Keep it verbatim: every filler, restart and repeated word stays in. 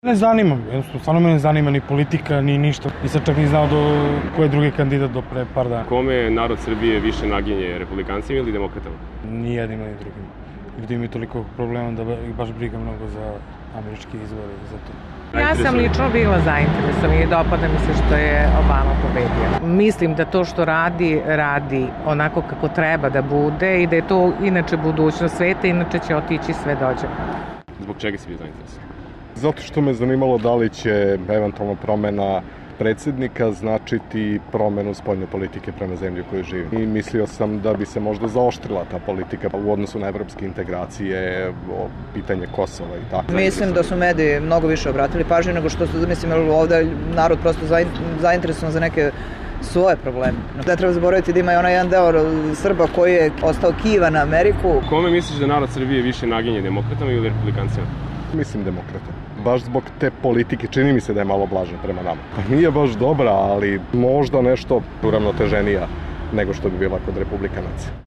Ne zanima me, jednostavno, stvarno me ne zanima ni politika, ni ništa. Nisam čak ni znao do ko je drugi kandidat do pre par dana. Kome narod Srbije više naginje, republikancima ili demokratama? Ni jednim, ni drugim. Ljudi imaju toliko problema da ih baš briga mnogo za američke izbore i za to. Ja sam lično bila zainteresovana i dopada mi se što je Obama pobedio. Mislim da to što radi, radi onako kako treba da bude i da je to inače budućnost sveta, inače će otići sve dođe. Zbog čega si bio zainteresovan? Zato što me zanimalo da li će eventualno promena predsednika značiti promenu spoljne politike prema zemlji u kojoj živim. I mislio sam da bi se možda zaoštrila ta politika u odnosu na evropske integracije, o pitanje Kosova i tako. Mislim da su mediji mnogo više obratili pažnju nego što su, mislim, ovde narod prosto zainteresovan za neke svoje probleme. Ne treba zaboraviti da ima i onaj jedan deo Srba koji je ostao kiva na Ameriku. Kome misliš da narod Srbije više naginje, demokratama ili republikancima? Mislim demokrata. Baš zbog te politike čini mi se da je malo blaža prema nama. Pa nije baš dobra, ali možda nešto uravnoteženija nego što bi bila kod republikanaca.